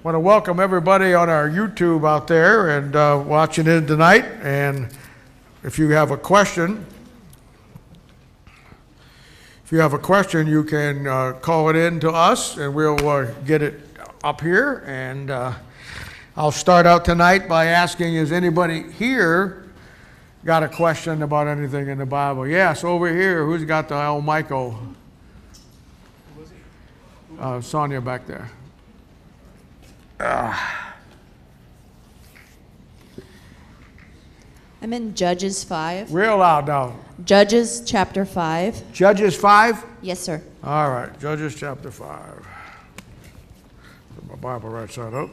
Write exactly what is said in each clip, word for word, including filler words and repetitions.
want to welcome everybody on our YouTube out there and uh, watching in tonight. And if you have a question, if you have a question, you can uh, call it in to us, and we'll uh, get it up here. And uh, I'll start out tonight by asking, is anybody here got a question about anything in the Bible? Yes, over here. Who's got the El Michael? Uh, Sonia back there. Uh. I'm in Judges five. Real loud now. Judges chapter five. Judges five? Yes, sir. All right, Judges chapter five. Put my Bible right side up.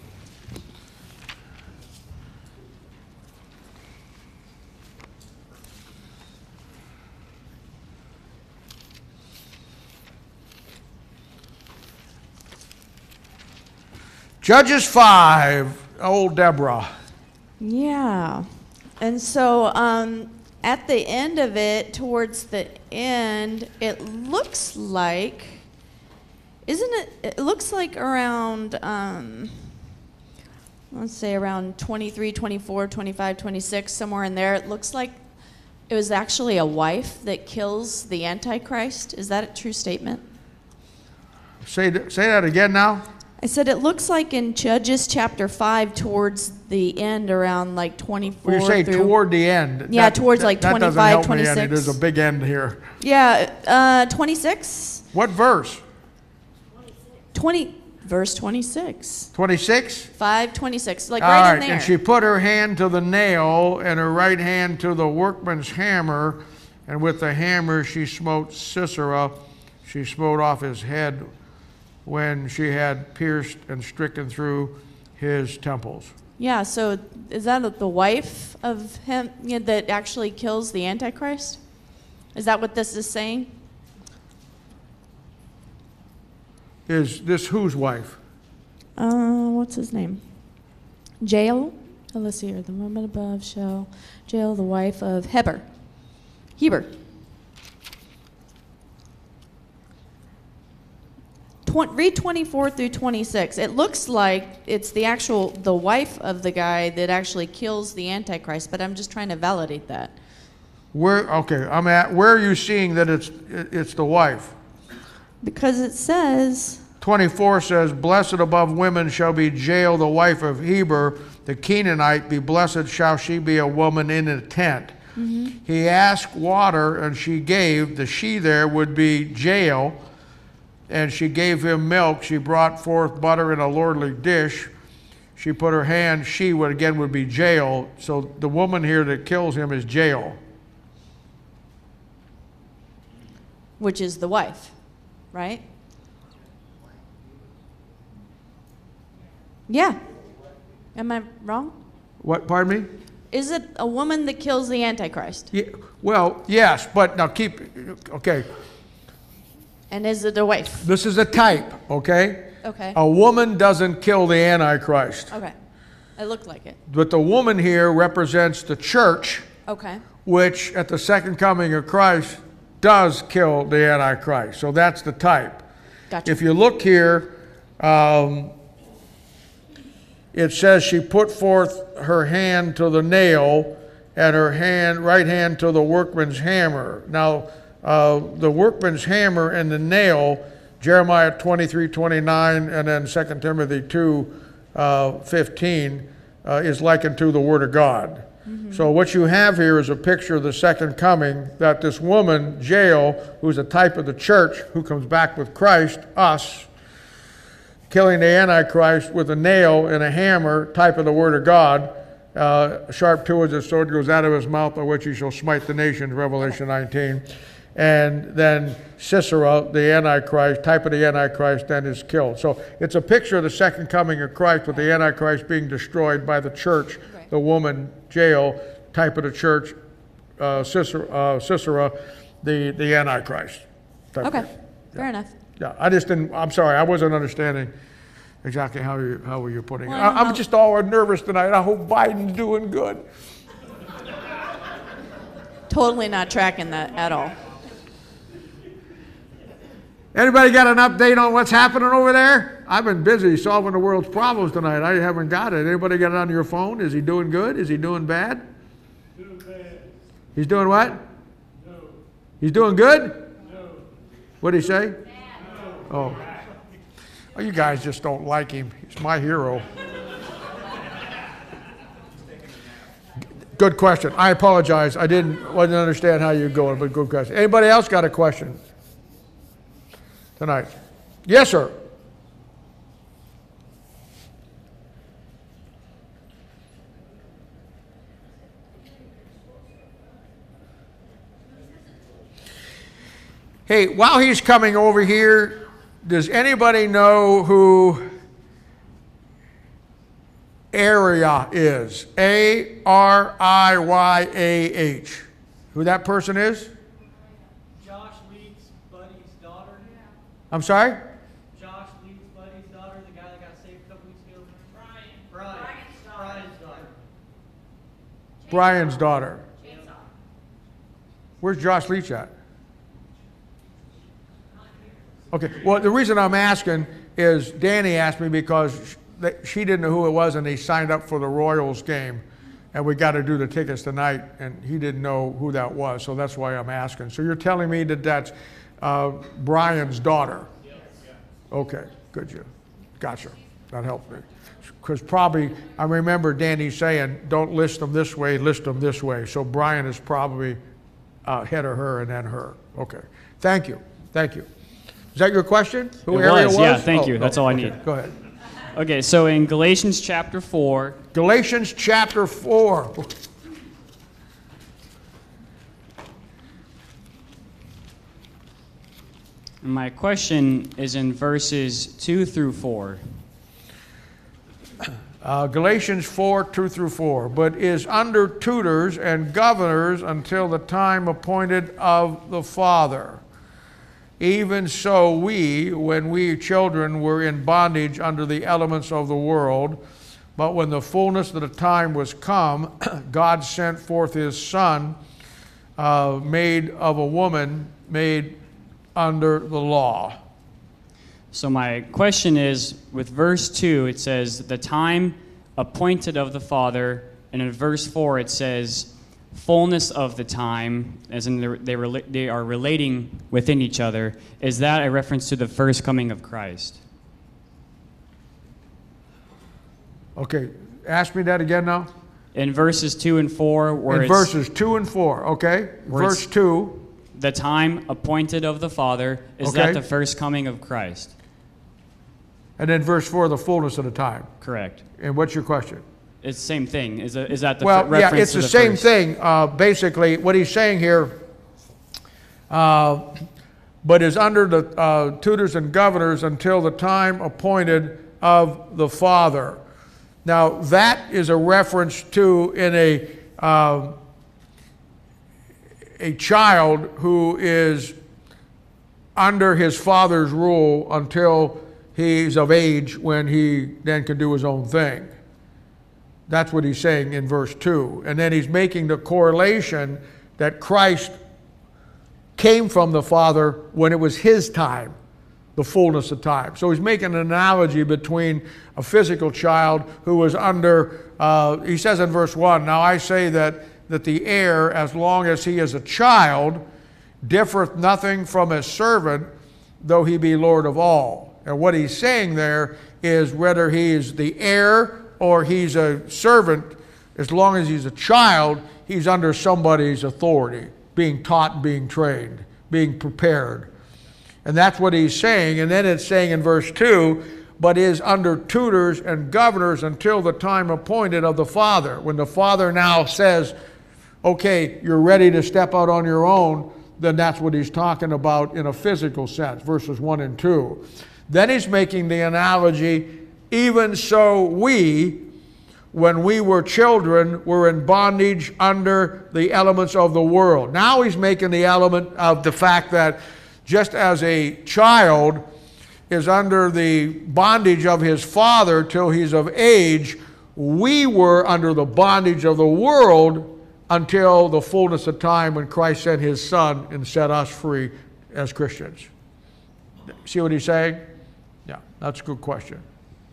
Judges five, old Deborah. Yeah. And so um, at the end of it, towards the end, it looks like, isn't it, it looks like around, um, let's say around twenty-three, twenty-four, twenty-five, twenty-six, somewhere in there, it looks like it was actually a wife that kills the Antichrist. Is that a true statement? Say, say that again now. I said it looks like in Judges chapter five towards the end around like twenty-four. When you say through, toward the end. Yeah, that, towards that, like that twenty-five, doesn't help me any. twenty-six. There's a big end here. Yeah, uh, twenty-six? What verse? twenty, verse twenty-six. twenty-six? five twenty-six, like All right, right, in there. and she put her hand to the nail and her right hand to the workman's hammer, and with the hammer she smote Sisera. She smote off his head when she had pierced and stricken through his temples. Yeah, so is that the wife of him you know, that actually kills the Antichrist? Is that what this is saying? Is this whose wife? Uh, what's his name? Jael? Oh, let's see here. The woman above shall Jael, the wife of Heber. Heber. Read twenty-four through twenty-six. It looks like it's the actual, the wife of the guy that actually kills the Antichrist, but I'm just trying to validate that. Where, okay, I'm at, where are you seeing that it's, it's the wife? Because it says... twenty-four says, blessed above women shall be Jael, the wife of Heber, the Canaanite, be blessed shall she be a woman in a tent. Mm-hmm. He asked water, and she gave. The she there would be Jael. And she gave him milk. She brought forth butter in a lordly dish. She put her hand, she would again would be Jael. So the woman here that kills him is Jael. Which is the wife, right? Yeah. Am I wrong? What, pardon me? Is it a woman that kills the Antichrist? Yeah, well, yes, but now keep, okay. And is it a wife? This is a type, okay? Okay. A woman doesn't kill the Antichrist. Okay. It looked like it. But the woman here represents the church, okay, which at the second coming of Christ does kill the Antichrist. So that's the type. Gotcha. If you look here, um, it says she put forth her hand to the nail and her hand, right hand to the workman's hammer. Now, Uh, the workman's hammer and the nail, Jeremiah twenty-three twenty-nine, and then Second Timothy two fifteen, uh, is likened to the Word of God. Mm-hmm. So what you have here is a picture of the second coming, that this woman, Jael, who's a type of the church, who comes back with Christ, us, killing the Antichrist with a nail and a hammer, type of the Word of God, uh, sharp two-edged sword goes out of his mouth, by which he shall smite the nations, Revelation nineteen. And then Sisera, the Antichrist, type of the Antichrist, then is killed. So it's a picture of the second coming of Christ, with the Antichrist being destroyed by the church, right. The woman, Jael, type of the church, uh, Sisera, uh, Sisera, the, the Antichrist. Okay, yeah. Fair enough. Yeah, I just didn't, I'm sorry, I wasn't understanding exactly how you how were you putting well, it. I, I'm just all nervous tonight. I hope Biden's doing good. Totally not tracking that at all. Anybody got an update on what's happening over there? I've been busy solving the world's problems tonight. I haven't got it. Anybody got it on your phone? Is he doing good? Is he doing bad? Doing bad. He's doing what? No. He's doing good? No. What'd he say? No. Oh. Oh, you guys just don't like him. He's my hero. Good question. I apologize. I didn't, wasn't understand how you're going, but good question. Anybody else got a question tonight? Yes, sir. Hey, while he's coming over here, does anybody know who Area is? A R I Y A H. Who that person is? Josh Leeds' buddy's daughter. I'm sorry? Josh Leeds' buddy's daughter, the guy that got saved a couple weeks ago. Brian. Brian. Brian's daughter. Brian's daughter. Where's Josh Leach at? Okay, well, the reason I'm asking is Danny asked me because she didn't know who it was and they signed up for the Royals game and we got to do the tickets tonight and he didn't know who that was, so that's why I'm asking. So you're telling me that that's uh, Brian's daughter? Yes. Okay, good, you. Gotcha. That helped me. Because probably, I remember Danny saying, don't list them this way, list them this way. So Brian is probably uh, ahead of her and then her. Okay, thank you, thank you. Is that your question? Who It Area was, was? yeah, thank Oh, you. That's no. all I Okay, need. Go ahead. Okay, so in Galatians chapter four, Galatians chapter four. my question is in verses two through four. Uh, Galatians four, two through four. But is under tutors and governors until the time appointed of the Father. Even so we, when we children were in bondage under the elements of the world, but when the fullness of the time was come, God sent forth his Son, uh, made of a woman, made under the law. So my question is, with verse two, it says, the time appointed of the Father, and in verse four it says, fullness of the time, as in they, rela- they are relating within each other. Is that a reference to the first coming of Christ? Okay, ask me that again now. In verses two and four, where In it's verses two and four, okay? Where Verse it's- two, the time appointed of the Father, is Okay. that the first coming of Christ? and then verse four, the fullness of the time. Correct. And what's your question? It's the same thing. Is, that- is that the Well, f- reference yeah, it's to the, the same first? thing. Uh, basically, what he's saying here, uh, but is under the uh, tutors and governors until the time appointed of the Father. Now, that is a reference to in a uh, a child who is under his father's rule until he's of age when he then can do his own thing. That's what he's saying in verse two. And then he's making the correlation that Christ came from the Father when it was his time, the fullness of time. So he's making an analogy between a physical child who was under, uh, he says in verse one, now I say that, that the heir, as long as he is a child, differeth nothing from a servant, though he be Lord of all. And what he's saying there is whether he is the heir or he's a servant, as long as he's a child, he's under somebody's authority, being taught, being trained, being prepared. And that's what he's saying. And then it's saying in verse two, but is under tutors and governors until the time appointed of the Father. When the Father now says, okay, you're ready to step out on your own, then that's what he's talking about in a physical sense, verses one and two. Then he's making the analogy, even so we, when we were children, were in bondage under the elements of the world. Now he's making the element of the fact that just as a child is under the bondage of his father till he's of age, we were under the bondage of the world until the fullness of time when Christ sent his Son and set us free as Christians. See what he's saying? Yeah. That's a good question.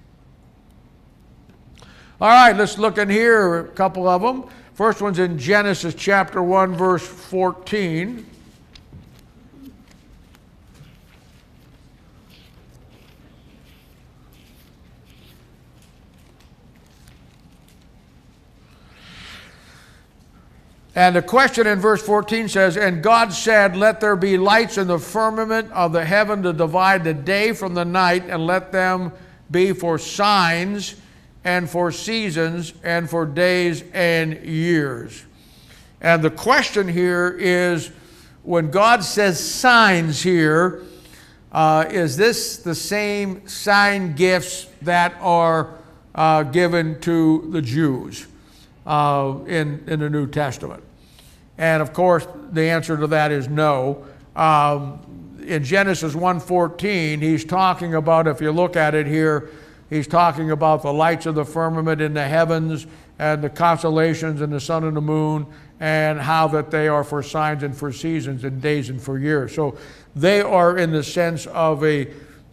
All right, let's look in here, a couple of them. First one's in Genesis chapter one, verse fourteen. And the question in verse fourteen says, "And God said, let there be lights in the firmament of the heaven to divide the day from the night, and let them be for signs and for seasons and for days and years." And the question here is, when God says signs here, uh, is this the same sign gifts that are uh, given to the Jews uh, in, in the New Testament? And of course, the answer to that is no. Um, in Genesis one fourteen, he's talking about, if you look at it here, he's talking about the lights of the firmament in the heavens and the constellations and the sun and the moon, and how that they are for signs and for seasons and days and for years. So they are in the sense of a,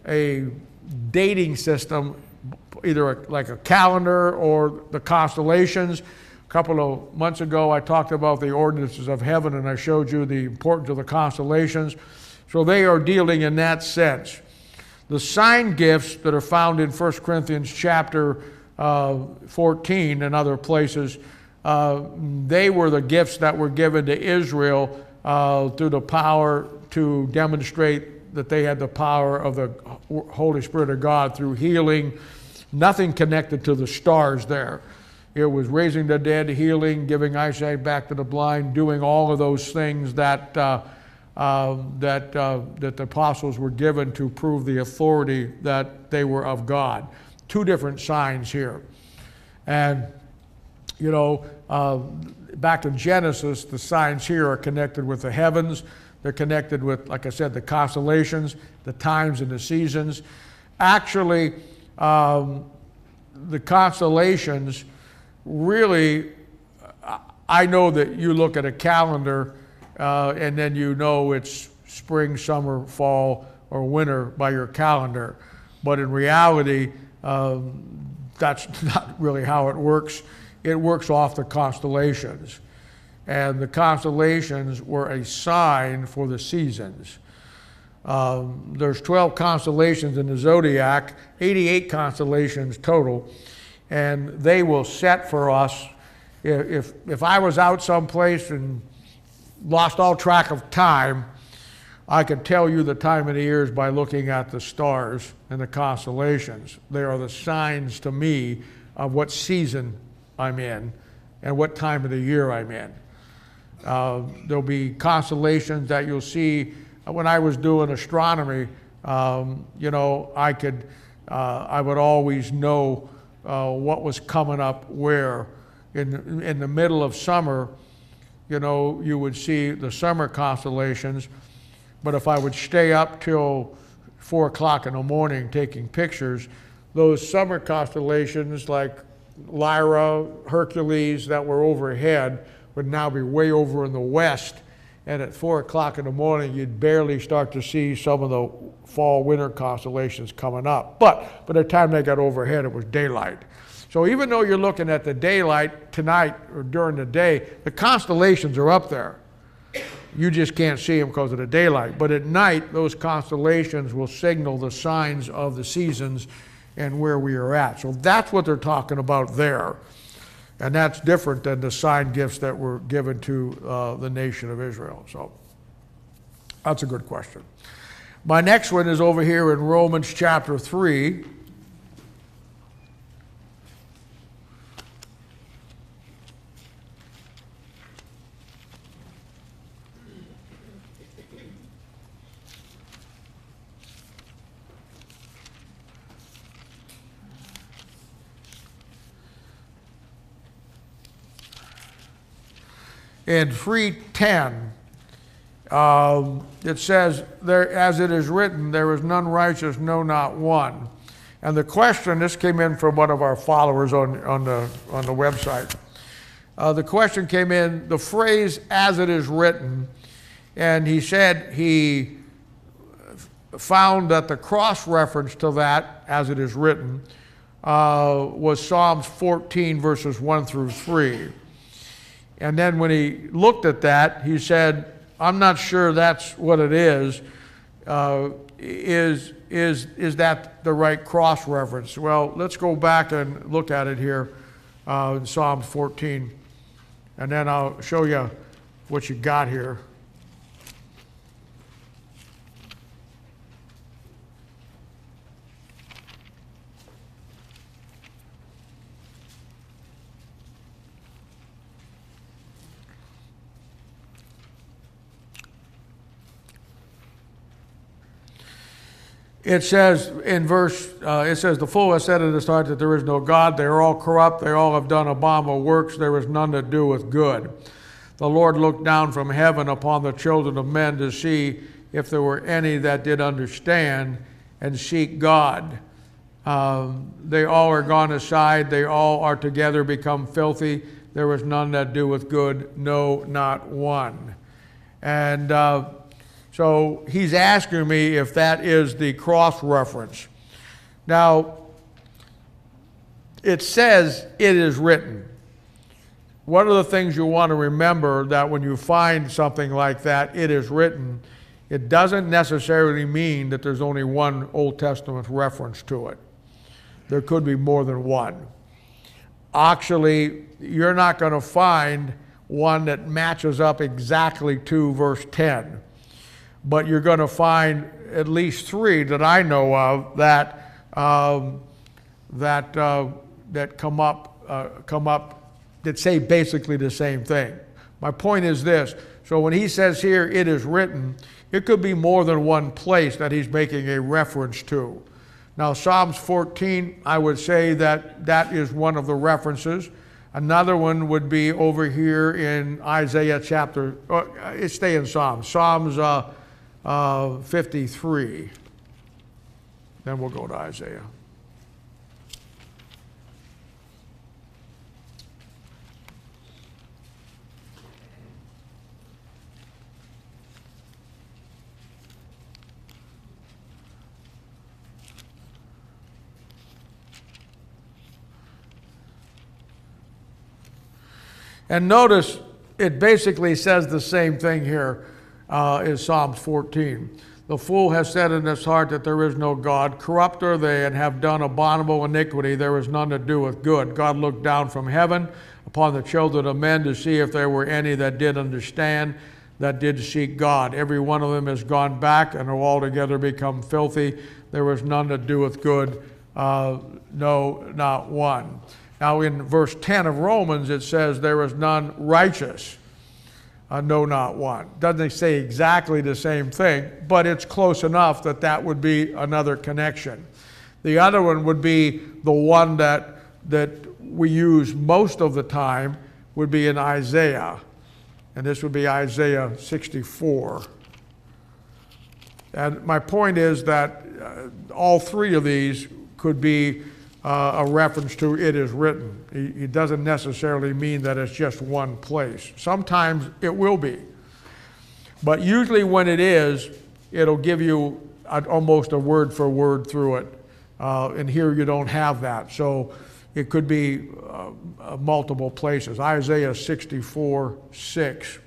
a dating system, either a, like a calendar or the constellations. A couple of months ago, I talked about the ordinances of heaven, and I showed you the importance of the constellations. So they are dealing in that sense. The sign gifts that are found in First Corinthians chapter uh, fourteen and other places, uh, they were the gifts that were given to Israel uh, through the power to demonstrate that they had the power of the Holy Spirit of God through healing. Nothing connected to the stars there. It was raising the dead, healing, giving eyesight back to the blind, doing all of those things that uh, uh, that uh, that the apostles were given to prove the authority that they were of God. Two different signs here. And, you know, uh, back in Genesis, the signs here are connected with the heavens. They're connected with, like I said, the constellations, the times and the seasons. Actually, um, the constellations really, I know that you look at a calendar uh, and then you know it's spring, summer, fall, or winter by your calendar. But in reality, um, that's not really how it works. It works off the constellations. And the constellations were a sign for the seasons. Um, there's twelve constellations in the zodiac, eighty-eight constellations total. And they will set for us. If, if I was out someplace and lost all track of time, I could tell you the time of the years by looking at the stars and the constellations. They are the signs to me of what season I'm in and what time of the year I'm in. Uh, there'll be constellations that you'll see. When I was doing astronomy, um, you know, I could, uh, I would always know Uh, what was coming up where. In, in the middle of summer, you know, you would see the summer constellations, but if I would stay up till four o'clock in the morning taking pictures, those summer constellations like Lyra, Hercules that were overhead would now be way over in the west, and at four o'clock in the morning you'd barely start to see some of the fall winter constellations coming up. But by the time they got overhead, it was daylight. So even though you're looking at the daylight tonight or during the day, the constellations are up there. You just can't see them because of the daylight. But at night, those constellations will signal the signs of the seasons and where we are at. So that's what they're talking about there. And that's different than the sign gifts that were given to uh, the nation of Israel. So that's a good question. My next one is over here in Romans chapter three. In three ten, um, it says, there, as it is written, there is none righteous, no, not one. And the question, this came in from one of our followers on, on, the, on the website. Uh, the question came in, the phrase, as it is written, and he said he found that the cross-reference to that, as it is written, uh, was Psalms fourteen, verses one through three. And then when he looked at that, he said, I'm not sure that's what it is. Uh, is, is, is that the right cross-reference? Well, let's go back and look at it here uh, in Psalms fourteen, and then I'll show you what you got here. It says in verse, uh, it says, the fool has said in his heart that there is no God. They are all corrupt. They all have done abominable works. There is none that doeth good. The Lord looked down from heaven upon the children of men to see if there were any that did understand and seek God. Um, they all are gone aside. They all are together become filthy. There is none that doeth good, no, not one. And uh, So he's asking me if that is the cross-reference. Now, it says, it is written. One of the things you want to remember that when you find something like that, it is written, it doesn't necessarily mean that there's only one Old Testament reference to it. There could be more than one. Actually, you're not going to find one that matches up exactly to verse ten. But you're going to find at least three that I know of that um, that uh, that come up uh, come up that say basically the same thing. My point is this: so when he says here, "It is written," it could be more than one place that he's making a reference to. Now, Psalms fourteen, I would say that that is one of the references. Another one would be over here in Isaiah chapter. Uh, stay in Psalms. Psalms. Uh, Uh, fifty-three. Then we'll go to Isaiah. And notice it basically says the same thing here. Uh, is Psalms fourteen. The fool has said in his heart that there is no God. Corrupt are they and have done abominable iniquity. There is none that doeth good. God looked down from heaven upon the children of men to see if there were any that did understand, that did seek God. Every one of them is gone back and are altogether become filthy. There is none that doeth good, uh, no, not one. Now in verse ten of Romans it says there is none righteous. Uh, no, not one. Doesn't say exactly the same thing, but it's close enough that that would be another connection. The other one would be the one that, that we use most of the time would be in Isaiah. And this would be Isaiah sixty-four. And my point is that uh, all three of these could be Uh, a reference to it is written. It doesn't necessarily mean that it's just one place. Sometimes it will be. But usually when it is, it'll give you a, almost a word for word through it. Uh, and here you don't have that. So it could be uh, uh, multiple places. Isaiah sixty-four, six.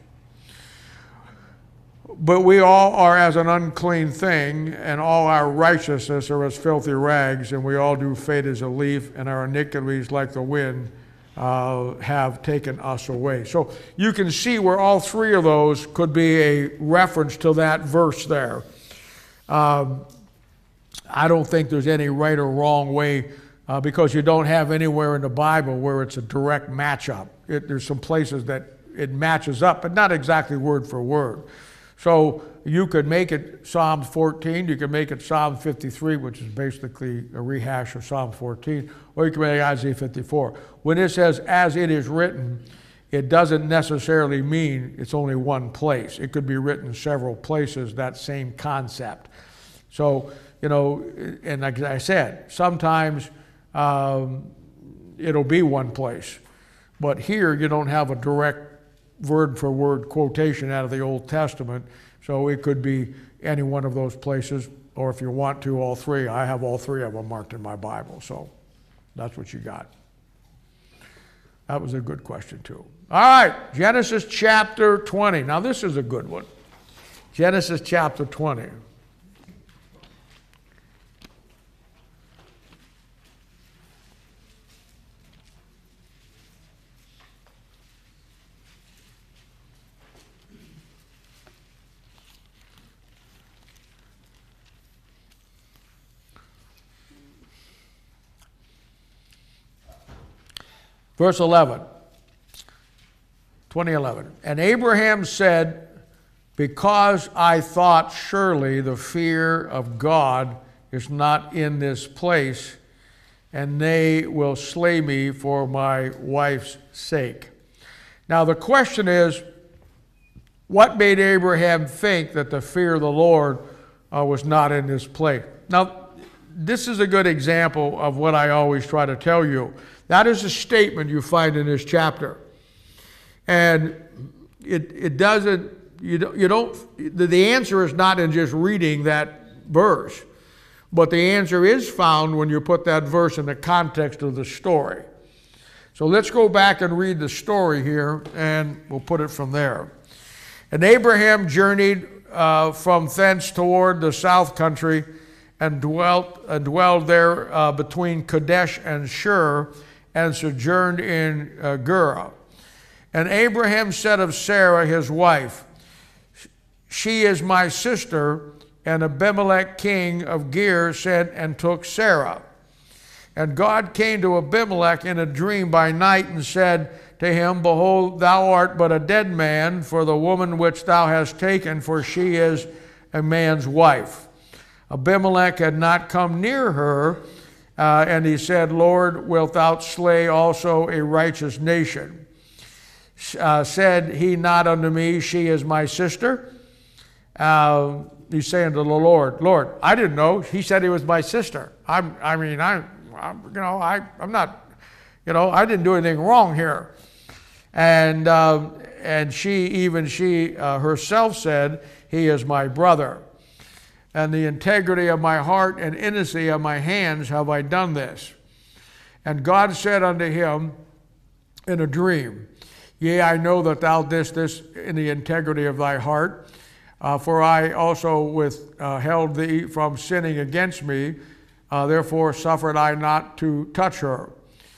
But we all are as an unclean thing, and all our righteousness are as filthy rags, and we all do fade as a leaf, and our iniquities like the wind uh, have taken us away. So you can see where all three of those could be a reference to that verse there. Um, I don't think there's any right or wrong way uh, because you don't have anywhere in the Bible where it's a direct matchup. It, there's some places that it matches up, but not exactly word for word. So you could make it Psalm fourteen, you could make it Psalm fifty-three, which is basically a rehash of Psalm fourteen, or you can make Isaiah fifty-four. When it says, as it is written, it doesn't necessarily mean it's only one place. It could be written several places, that same concept. So, you know, and like I said, sometimes um, it'll be one place. But here you don't have a direct word for word quotation out of the Old Testament, so it could be any one of those places. or if you want to, all three. I have all three of them marked in my Bible, so that's what you got. That was a good question, too. All right, Genesis chapter twenty. Now, this is a good one. Genesis chapter twenty. Verse eleven, twenty eleven. And Abraham said, because I thought surely the fear of God is not in this place, and they will slay me for my wife's sake. Now the question is, what made Abraham think that the fear of the Lord uh, was not in this place? Now, this is a good example of what I always try to tell you. That is a statement you find in this chapter. And it, it doesn't, you don't, you don't, the, the answer is not in just reading that verse, but the answer is found when you put that verse in the context of the story. So let's go back and read the story here, and we'll put it from there. And Abraham journeyed uh, from thence toward the south country, and dwelt, uh, dwelled there uh, between Kadesh and Shur, and sojourned in uh, Gerar. And Abraham said of Sarah his wife, she is my sister. And Abimelech king of Ger sent and took Sarah. And God came to Abimelech in a dream by night and said to him, behold, thou art but a dead man for the woman which thou hast taken, for she is a man's wife. Abimelech had not come near her, uh, and he said, Lord, wilt thou slay also a righteous nation? Uh, said he not unto me, she is my sister? Uh, he's saying to the Lord, Lord, I didn't know. He said he was my sister. I'm, I mean, I, I'm, you know, I, I'm not, you know, I didn't do anything wrong here. And uh, and she, even she uh, herself said, he is my brother. And the integrity of my heart and innocency of my hands have I done this. And God said unto him in a dream, yea, I know that thou didst this in the integrity of thy heart, uh, for I also withheld thee from sinning against me, uh, therefore suffered I not to touch her.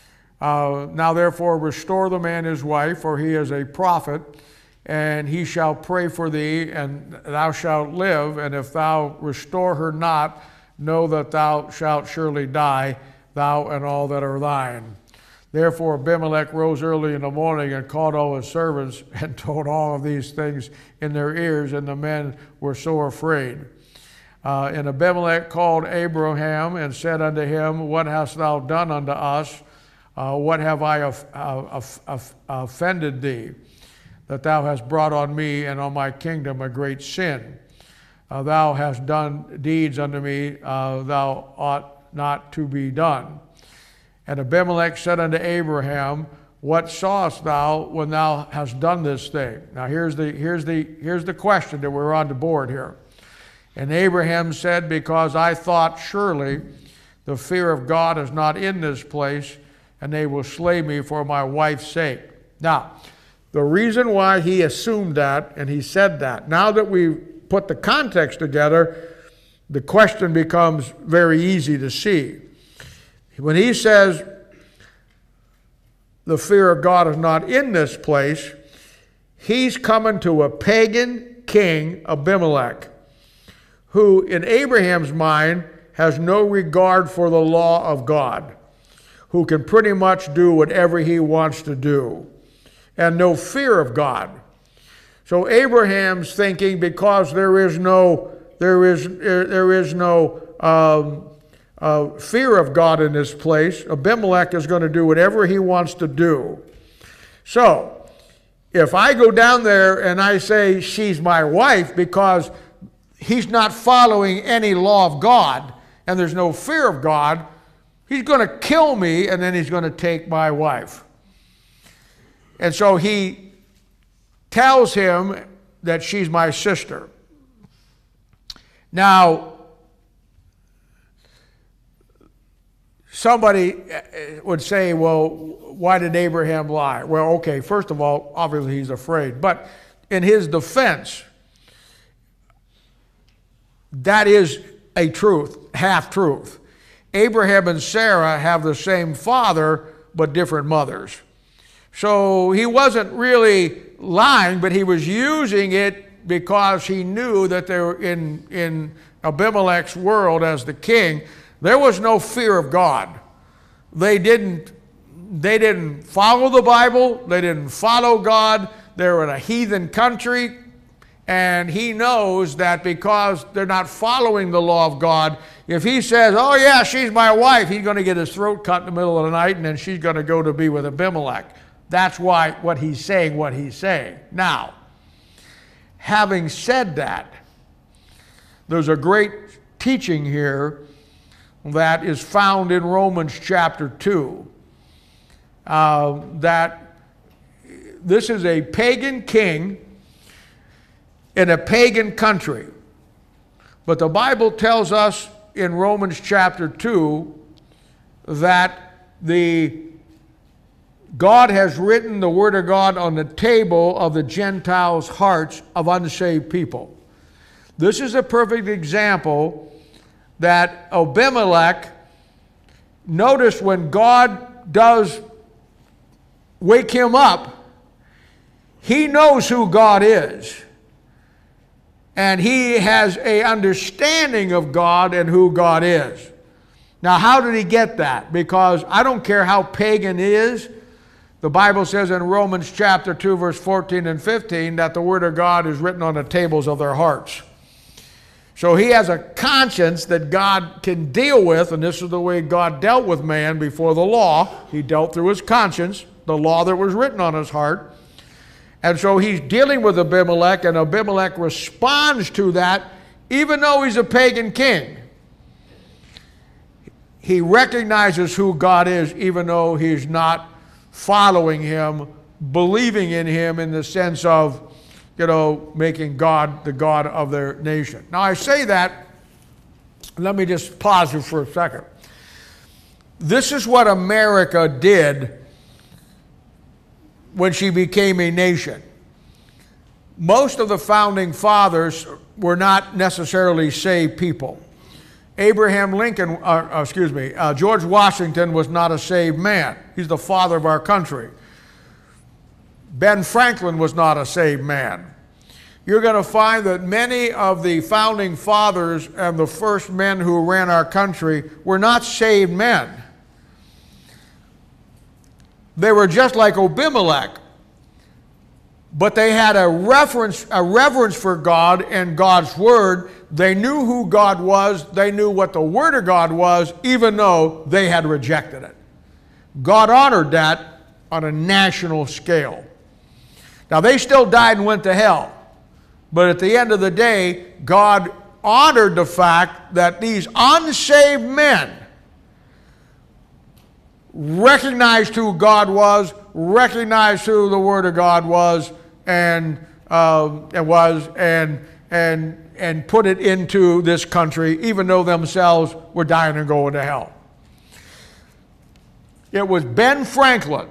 Uh, now therefore restore the man his wife, for he is a prophet, and he shall pray for thee, and thou shalt live. And if thou restore her not, know that thou shalt surely die, thou and all that are thine. Therefore Abimelech rose early in the morning and called all his servants and told all of these things in their ears, and the men were sore afraid. Uh, and Abimelech called Abraham and said unto him, what hast thou done unto us? Uh, what have I of, of, of, offended thee, that thou hast brought on me and on my kingdom a great sin? Uh, thou hast done deeds unto me, uh, thou ought not to be done. And Abimelech said unto Abraham, what sawest thou when thou hast done this thing? Now here's the, here's the, here's the question that we're on the board here. And Abraham said, because I thought surely the fear of God is not in this place, and they will slay me for my wife's sake. Now, the reason why he assumed that, and he said that, now that we've put the context together, the question becomes very easy to see. When he says the fear of God is not in this place, he's coming to a pagan king, Abimelech, who in Abraham's mind has no regard for the law of God, who can pretty much do whatever he wants to do, and no fear of God. So Abraham's thinking, because there is no, there is, there is no um, uh, fear of God in this place, Abimelech is going to do whatever he wants to do. So, if I go down there and I say she's my wife because he's not following any law of God and there's no fear of God, he's going to kill me, and then he's going to take my wife. And so he tells him that she's my sister. Now, somebody would say, well, why did Abraham lie? Well, okay, first of all, obviously he's afraid. But in his defense, that is a truth, half-truth. Abraham and Sarah have the same father, but different mothers. So he wasn't really lying, but he was using it because he knew that they were in, in Abimelech's world as the king, there was no fear of God. They didn't, they didn't follow the Bible. They didn't follow God. They were in a heathen country. And he knows that because they're not following the law of God, if he says, oh yeah, she's my wife, he's going to get his throat cut in the middle of the night, and then she's going to go to be with Abimelech. That's why what he's saying, what he's saying. Now, having said that, there's a great teaching here that is found in Romans chapter two. Uh, that this is a pagan king in a pagan country. But the Bible tells us in Romans chapter two that the God has written the Word of God on the table of the Gentiles' hearts of unsaved people. This is a perfect example that Abimelech, notice when God does wake him up, he knows who God is. And he has an understanding of God and who God is. Now, how did he get that? Because I don't care how pagan he is. The Bible says in Romans chapter two, verse fourteen and fifteen, that the Word of God is written on the tables of their hearts. So he has a conscience that God can deal with, and this is the way God dealt with man before the law. He dealt through his conscience, the law that was written on his heart. And so he's dealing with Abimelech, and Abimelech responds to that, even though he's a pagan king. He recognizes who God is, even though he's not following him, believing in him in the sense of, you know, making God the God of their nation. Now I say that, let me just pause you for a second. This is what America did when she became a nation. Most of the founding fathers were not necessarily saved people. Abraham Lincoln, uh, uh, excuse me, uh, George Washington was not a saved man. He's the father of our country. Ben Franklin was not a saved man. You're going to find that many of the founding fathers and the first men who ran our country were not saved men. They were just like Abimelech, but they had a reverence, a reverence for God and God's Word. They knew who God was. They knew what the Word of God was, even though they had rejected it. God honored that on a national scale. Now, they still died and went to hell, but at the end of the day, God honored the fact that these unsaved men recognized who God was, recognized who the Word of God was, and uh, it was, and and and put it into this country, even though themselves were dying and going to hell. It was Ben Franklin,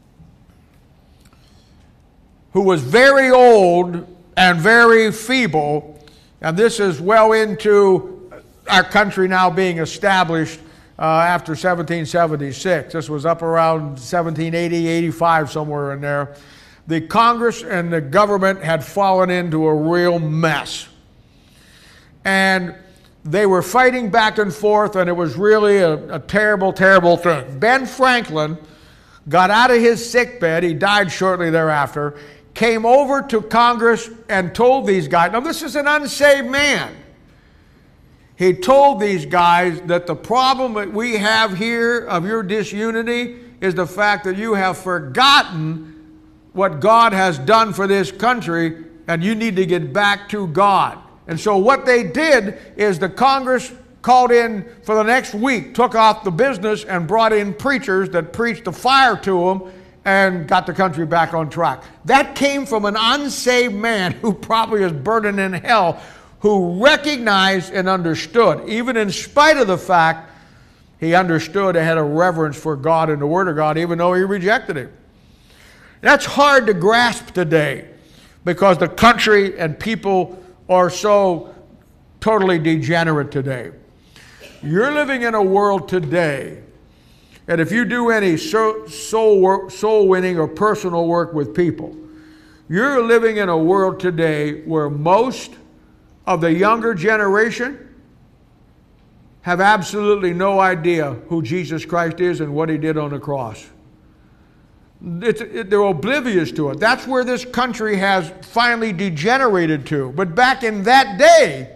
who was very old and very feeble, and this is well into our country now being established Uh, after seventeen seventy-six. This was up around seventeen eighty, eighty-five, somewhere in there. The Congress and the government had fallen into a real mess. And they were fighting back and forth, and it was really a, a terrible, terrible thing. Ben Franklin got out of his sick bed. He died shortly thereafter, came over to Congress and told these guys, now this is an unsaved man. He told these guys that the problem that we have here of your disunity is the fact that you have forgotten what God has done for this country, and you need to get back to God. And so what they did is the Congress called in for the next week, took off the business, and brought in preachers that preached the fire to them and got the country back on track. That came from an unsaved man who probably is burning in hell, who recognized and understood, even in spite of the fact he understood and had a reverence for God and the Word of God, even though he rejected Him. That's hard to grasp today because the country and people are so totally degenerate today. You're living in a world today, and if you do any soul work, soul winning or personal work with people, you're living in a world today where most of the younger generation have absolutely no idea who Jesus Christ is and what He did on the cross. It's, it, they're oblivious to it. That's where this country has finally degenerated to. But back in that day,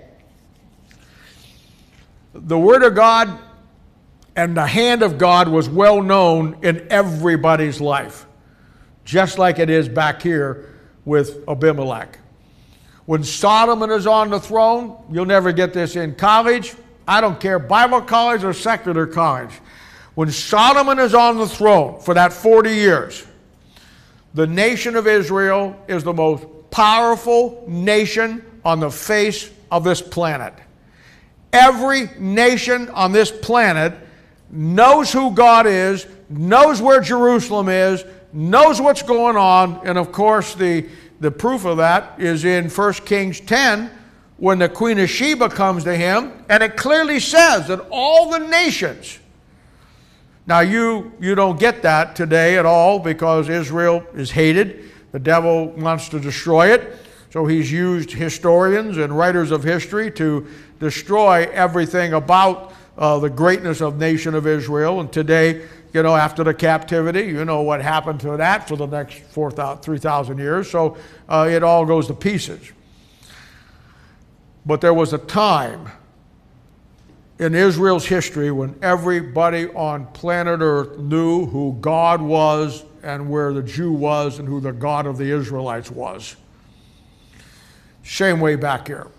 the Word of God and the hand of God was well known in everybody's life, just like it is back here with Abimelech. When Solomon is on the throne, you'll never get this in college. I don't care, Bible college or secular college. When Solomon is on the throne for that forty years, the nation of Israel is the most powerful nation on the face of this planet. Every nation on this planet knows who God is, knows where Jerusalem is, knows what's going on, and of course the, the proof of that is in First Kings ten, when the Queen of Sheba comes to him, and it clearly says that all the nations. Now you, you don't get that today at all because Israel is hated. The devil wants to destroy it. So he's used historians and writers of history to destroy everything about uh, the greatness of nation of Israel. And today, you know, after the captivity, you know what happened to that for the next four thousand, three thousand years. So uh, it all goes to pieces. But there was a time in Israel's history when everybody on planet Earth knew who God was and where the Jew was and who the God of the Israelites was. Same way back here.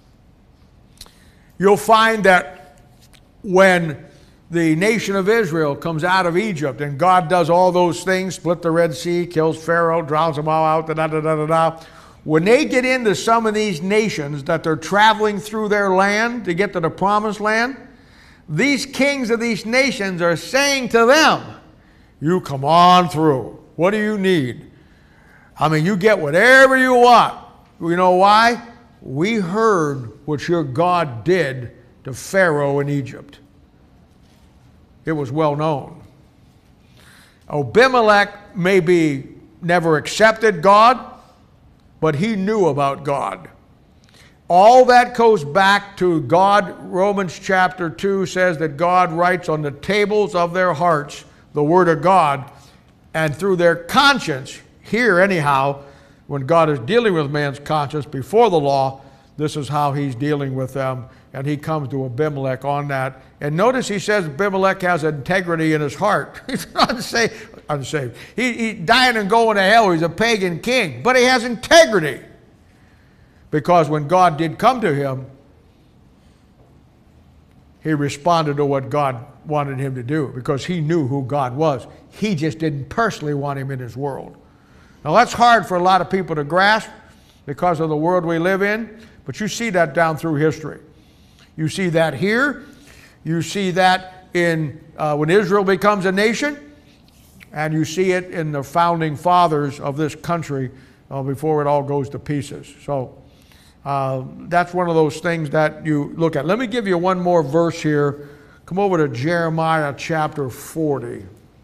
You'll find that when the nation of Israel comes out of Egypt and God does all those things, split the Red Sea, kills Pharaoh, drowns them all out, da da da da da. When they get into some of these nations that they're traveling through their land to get to the promised land, these kings of these nations are saying to them, you come on through. What do you need? I mean, you get whatever you want. You know why? We heard what your God did to Pharaoh in Egypt. It was well known. Abimelech maybe never accepted God, but he knew about God. All that goes back to God. Romans chapter two says that God writes on the tables of their hearts the Word of God, and through their conscience, here anyhow, when God is dealing with man's conscience before the law, this is how He's dealing with them. And he comes to Abimelech on that. And notice he says Abimelech has integrity in his heart. He's unsaved. unsaved. He, he dying and going to hell. He's a pagan king. But he has integrity. Because when God did come to him, he responded to what God wanted him to do. Because he knew who God was. He just didn't personally want him in his world. Now that's hard for a lot of people to grasp because of the world we live in. But you see that down through history. You see that here. You see that in uh, when Israel becomes a nation. And you see it in the founding fathers of this country uh, before it all goes to pieces. So uh, that's one of those things that you look at. Let me give you one more verse here. Come over to Jeremiah chapter forty.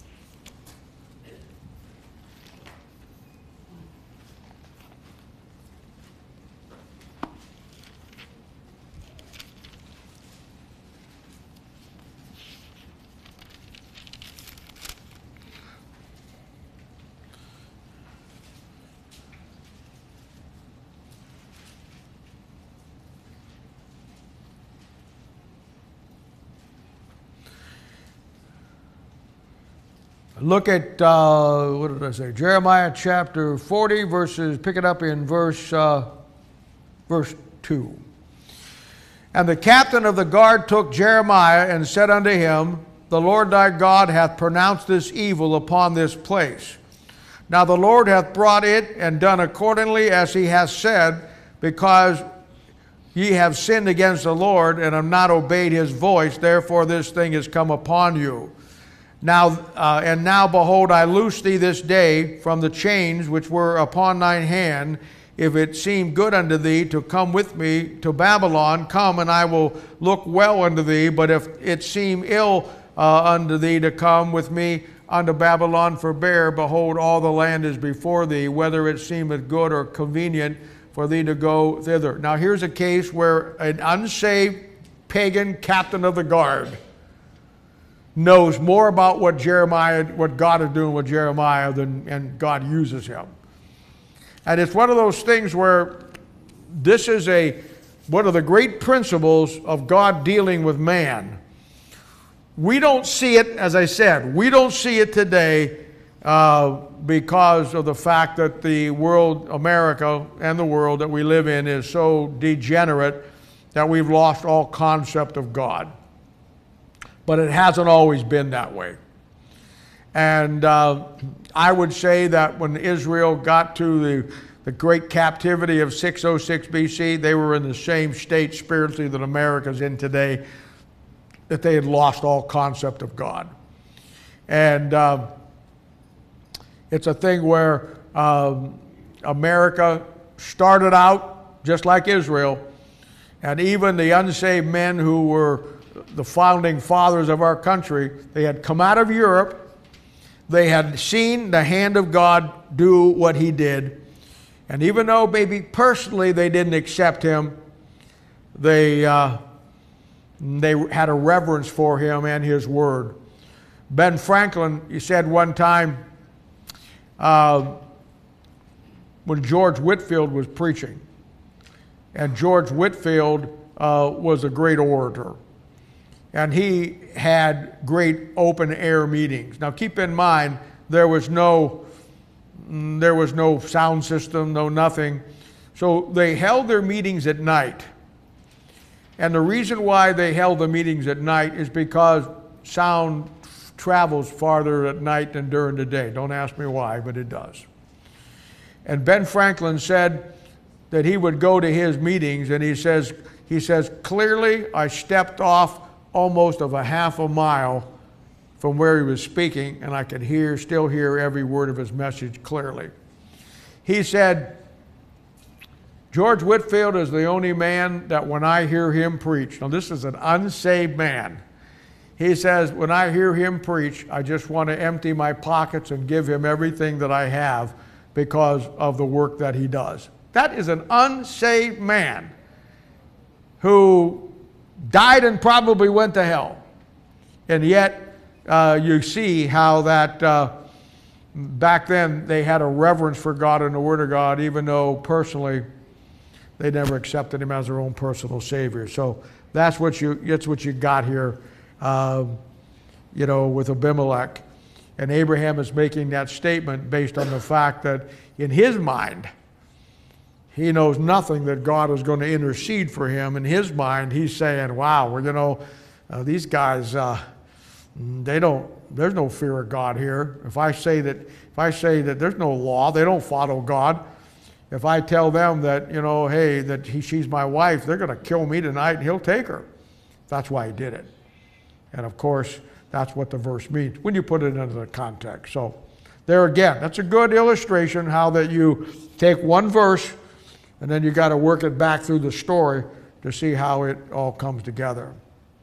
Look at, uh, what did I say? Jeremiah chapter forty, verses, pick it up in verse, uh, verse two. And the captain of the guard took Jeremiah and said unto him, the Lord thy God hath pronounced this evil upon this place. Now the Lord hath brought it and done accordingly as he hath said, because Ye have sinned against the Lord, and have not obeyed his voice, therefore this thing is come upon you. Now, uh, and now, behold, I loose thee this day from the chains which were upon thine hand. If it seem good unto thee to come with me to Babylon, come, and I will look well unto thee. But if it seem ill uh, unto thee to come with me unto Babylon, forbear, behold, all the land is before thee, whether it seemeth good or convenient for thee to go thither. Now here's a case where an unsaved pagan captain of the guard knows more about what Jeremiah, what God is doing with Jeremiah than, and God uses him. And it's one of those things where this is a, one of the great principles of God dealing with man. We don't see it, as I said, we don't see it today uh, because of the fact that the world, America and the world that we live in is so degenerate that we've lost all concept of God. But it hasn't always been that way. And uh, I would say that when Israel got to the, the great captivity of six oh six B C, they were in the same state spiritually that America's in today, that they had lost all concept of God. And uh, it's a thing where um, America started out just like Israel, and even the unsaved men who were the founding fathers of our country, they had come out of Europe. They had seen the hand of God do what he did. And even though maybe personally they didn't accept him, they, uh, they had a reverence for him and his word. Ben Franklin, he said one time uh, when George Whitefield was preaching, and George Whitefield uh, was a great orator. And he had great open air meetings. Now keep in mind, there was no, there was no sound system, no nothing. So they held their meetings at night. And the reason why they held the meetings at night is because sound travels farther at night than during the day. Don't ask me why, but it does. And Ben Franklin said that he would go to his meetings, and he says, he says, clearly I stepped off almost of a half a mile from where he was speaking, and I could hear, still hear every word of his message clearly. He said, George Whitefield is the only man that when I hear him preach, now this is an unsaved man, he says, when I hear him preach, I just want to empty my pockets and give him everything that I have because of the work that he does. That is an unsaved man who died and probably went to hell. And yet, uh, you see how that uh, back then they had a reverence for God and the Word of God, even though personally they never accepted him as their own personal Savior. So that's what you, that's what you got here, uh, you know, with Abimelech. And Abraham is making that statement based on the fact that in his mind, he knows nothing that God is going to intercede for him. In his mind, he's saying, wow, well, you know, uh, these guys, uh, they don't, there's no fear of God here. If I say that, if I say that there's no law, they don't follow God. If I tell them that, you know, hey, that he, she's my wife, they're going to kill me tonight and he'll take her. That's why he did it. And of course, that's what the verse means when you put it into the context. So there again, that's a good illustration how that you take one verse and then you got to work it back through the story to see how it all comes together.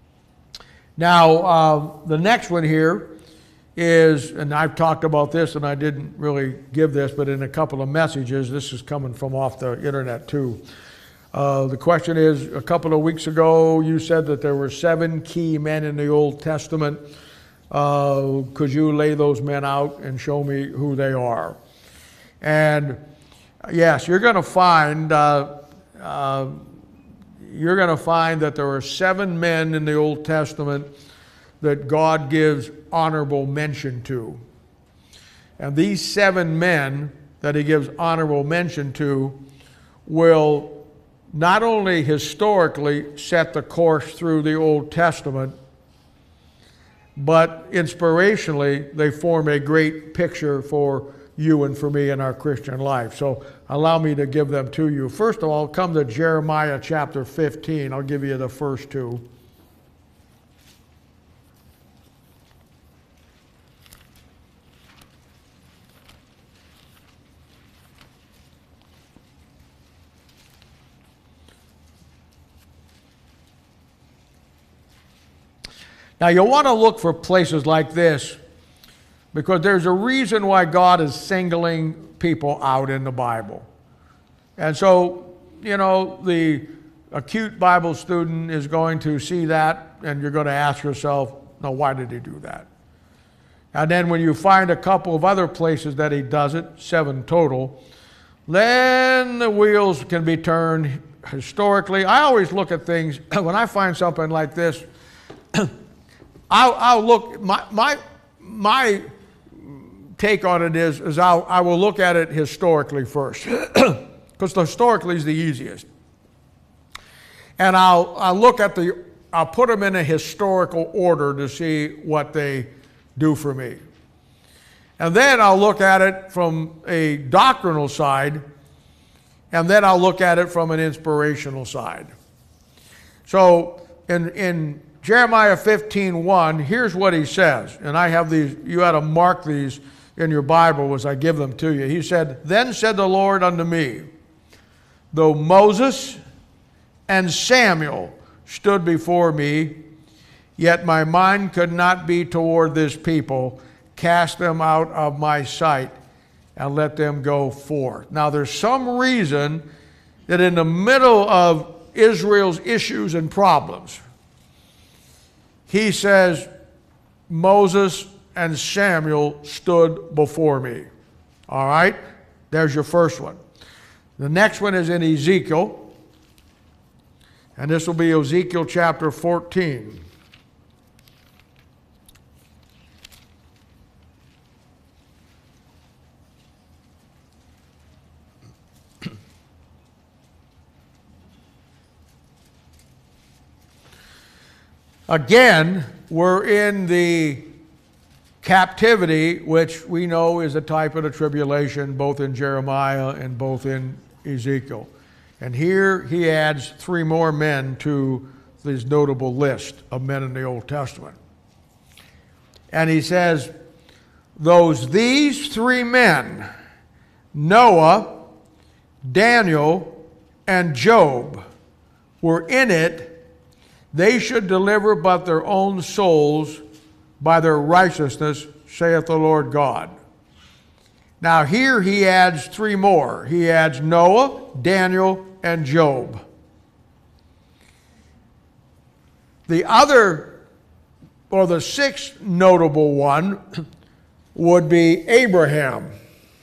Now, uh, the next one here is, and I've talked about this and I didn't really give this, but in a couple of messages, this is coming from off the internet too. Uh, the question is, a couple of weeks ago, you said that there were seven key men in the Old Testament. Uh, could you lay those men out and show me who they are? And yes, you're going to find uh, uh, you're going to find that there are seven men in the Old Testament that God gives honorable mention to. And these seven men that he gives honorable mention to will not only historically set the course through the Old Testament, but inspirationally they form a great picture for you and for me in our Christian life. So allow me to give them to you. First of all, come to Jeremiah chapter fifteen. I'll give you the first two. Now, you'll want to look for places like this because there's a reason why God is singling people out in the Bible. And so, you know, the acute Bible student is going to see that, and you're going to ask yourself, no, why did he do that? And then when you find a couple of other places that he does it, seven total, then the wheels can be turned historically. I always look at things, when I find something like this, I'll, I'll look, my, my, my take on it is, is I'll, I will look at it historically first, because historically is the easiest. And I'll, I'll look at the, I'll put them in a historical order to see what they do for me. And then I'll look at it from a doctrinal side, and then I'll look at it from an inspirational side. So in, in Jeremiah fifteen one, here's what he says, and I have these, you ought to mark these in your Bible as I give them to you. He said, "Then said the Lord unto me, though Moses and Samuel stood before me, yet my mind could not be toward this people. Cast them out of my sight and let them go forth." Now there's some reason that in the middle of Israel's issues and problems, he says, Moses and Samuel stood before me. All right? There's your first one. The next one is in Ezekiel. And this will be Ezekiel chapter fourteen. Again, we're in the captivity, which we know is a type of the tribulation, both in Jeremiah and both in Ezekiel. And here he adds three more men to this notable list of men in the Old Testament. And he says, those these three men, Noah, Daniel, and Job, were in it, they should deliver but their own souls by their righteousness, saith the Lord God. Now here he adds three more. He adds Noah, Daniel, and Job. The other, or the sixth notable one, would be Abraham,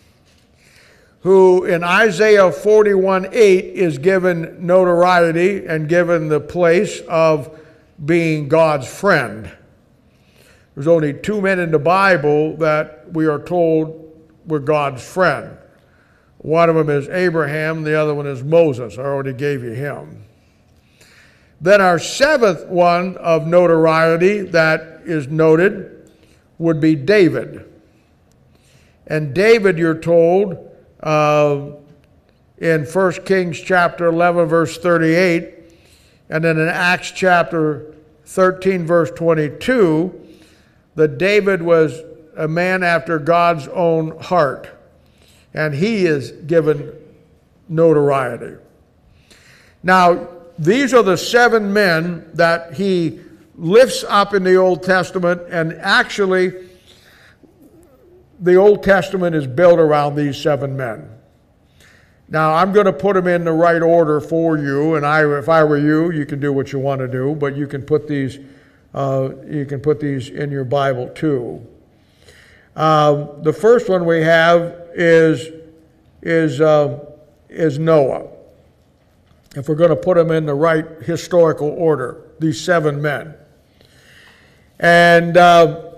who in Isaiah forty-one eight is given notoriety and given the place of being God's friend. There's only two men in the Bible that we are told were God's friend. One of them is Abraham, the other one is Moses. I already gave you him. Then our seventh one of notoriety that is noted would be David. And David, you're told, uh, in First Kings chapter eleven, verse thirty-eight, and then in Acts chapter thirteen, verse twenty-two, that David was a man after God's own heart. And he is given notoriety. Now, these are the seven men that he lifts up in the Old Testament, and actually, the Old Testament is built around these seven men. Now, I'm going to put them in the right order for you, and I, if I were you, you can do what you want to do, but you can put these, uh, you can put these in your Bible too. Uh, the first one we have is is uh, is Noah. If we're going to put them in the right historical order, these seven men, and uh,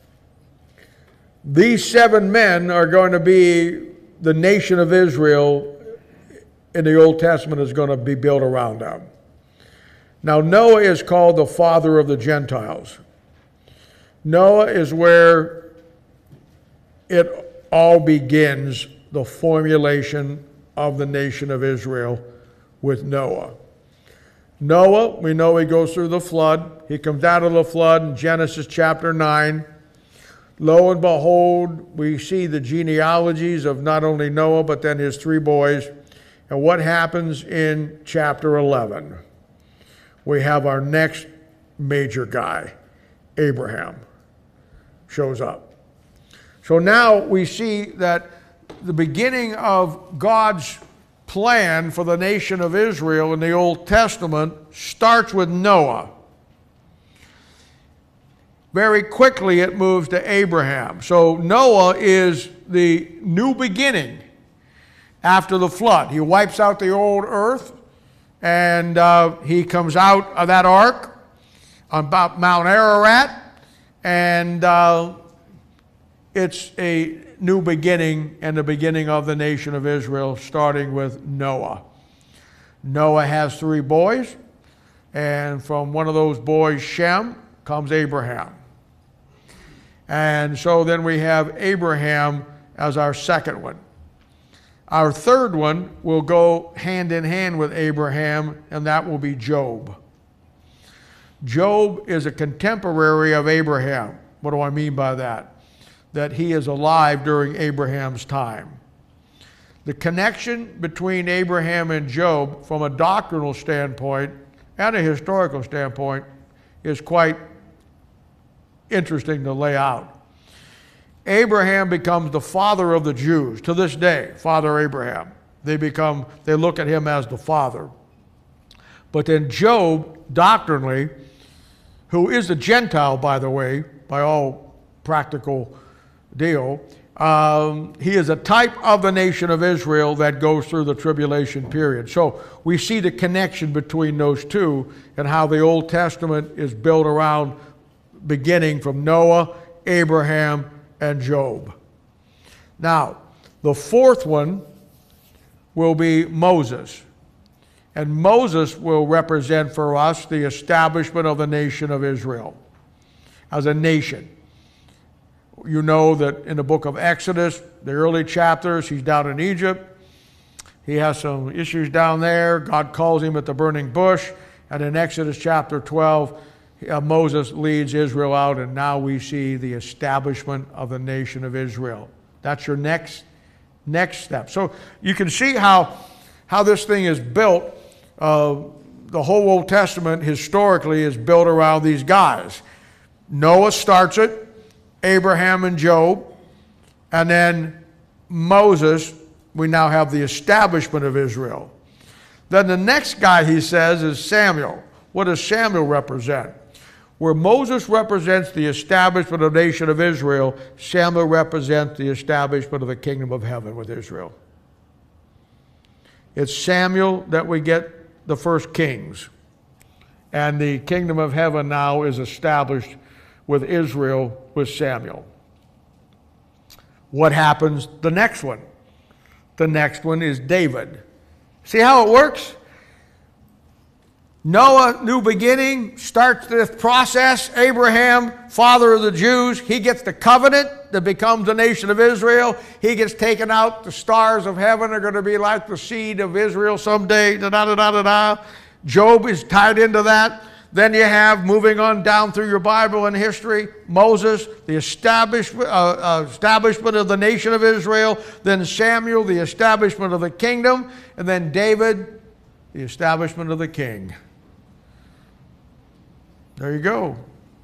these seven men are going to be the nation of Israel in the Old Testament is going to be built around them. Now, Noah is called the father of the Gentiles. Noah is where it all begins the formulation of the nation of Israel with Noah. Noah, we know he goes through the flood. He comes out of the flood in Genesis chapter nine. Lo and behold, we see the genealogies of not only Noah, but then his three boys. And what happens in chapter eleven? We have our next major guy, Abraham, shows up. So now we see that the beginning of God's plan for the nation of Israel in the Old Testament starts with Noah. Very quickly it moves to Abraham. So Noah is the new beginning after the flood. He wipes out the old earth, and uh, he comes out of that ark on Mount Ararat, and uh, it's a new beginning and the beginning of the nation of Israel, starting with Noah. Noah has three boys, and from one of those boys, Shem, comes Abraham. And so then we have Abraham as our second one. Our third one will go hand in hand with Abraham, and that will be Job. Job is a contemporary of Abraham. What do I mean by that? That he is alive during Abraham's time. The connection between Abraham and Job from a doctrinal standpoint and a historical standpoint is quite interesting to lay out. Abraham becomes the father of the Jews to this day, Father Abraham. They become, they look at him as the father. But then Job, doctrinally, who is a Gentile, by the way, by all practical deal, um, he is a type of the nation of Israel that goes through the tribulation period. So we see the connection between those two and how the Old Testament is built around beginning from Noah, Abraham, and Job. Now, the fourth one will be Moses. And Moses will represent for us the establishment of the nation of Israel as a nation. You know that in the book of Exodus, the early chapters, he's down in Egypt. He has some issues down there. God calls him at the burning bush. And in Exodus chapter twelve, Uh, Moses leads Israel out, and now we see the establishment of the nation of Israel. That's your next next step. So you can see how, how this thing is built. Uh, the whole Old Testament historically is built around these guys. Noah starts it, Abraham and Job, and then Moses, we now have the establishment of Israel. Then the next guy he says is Samuel. What does Samuel represent? Where Moses represents the establishment of the nation of Israel, Samuel represents the establishment of the kingdom of heaven with Israel. It's Samuel that we get the first kings. And the kingdom of heaven now is established with Israel with Samuel. What happens the next one? The next one is David. See how it works? Noah, new beginning, starts this process. Abraham, father of the Jews, he gets the covenant that becomes the nation of Israel. He gets taken out. The stars of heaven are going to be like the seed of Israel someday. Da, da, da, da, da. Job is tied into that. Then you have, moving on down through your Bible and history, Moses, the establishment, uh, uh, establishment of the nation of Israel. Then Samuel, the establishment of the kingdom. And then David, the establishment of the king. There you go.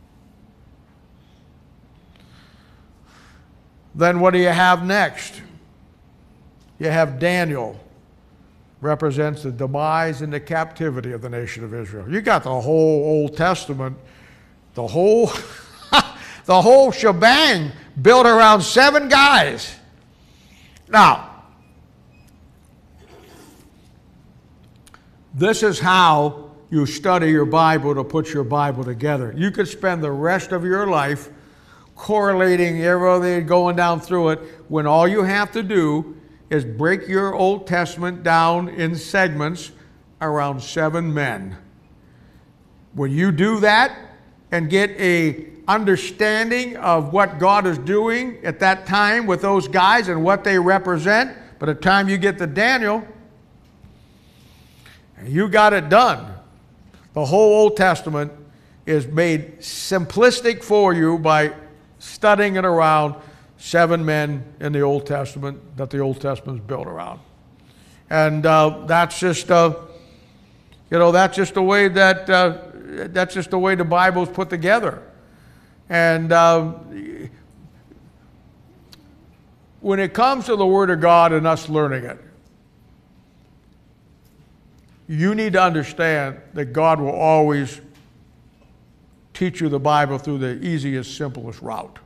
Then what do you have next? You have Daniel, represents the demise and the captivity of the nation of Israel. You got the whole Old Testament, the whole, the whole shebang built around seven guys. Now, this is how you study your Bible to put your Bible together. You could spend the rest of your life correlating everything going down through it when all you have to do is break your Old Testament down in segments around seven men. When you do that, and get a understanding of what God is doing at that time with those guys and what they represent. By the time you get to Daniel, you got it done. The whole Old Testament is made simplistic for you by studying it around seven men in the Old Testament that the Old Testament is built around. And uh, that's just, uh, you know, that's just the way that, uh, that's just the way the Bible is put together. And uh, when it comes to the Word of God and us learning it, you need to understand that God will always teach you the Bible through the easiest, simplest route.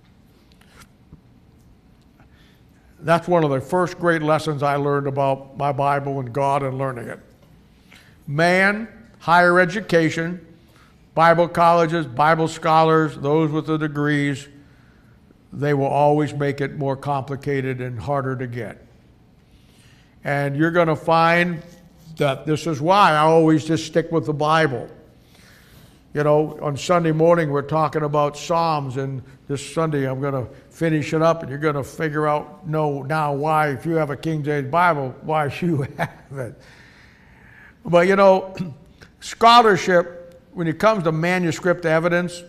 That's one of the first great lessons I learned about my Bible and God and learning it. Man, higher education, Bible colleges, Bible scholars, those with the degrees, they will always make it more complicated and harder to get. And you're going to find that this is why I always just stick with the Bible. You know, on Sunday morning we're talking about Psalms, and this Sunday I'm going to finish it up, and you're going to figure out no now why, if you have a King James Bible, why you have it. But you know, scholarship, when it comes to manuscript evidence,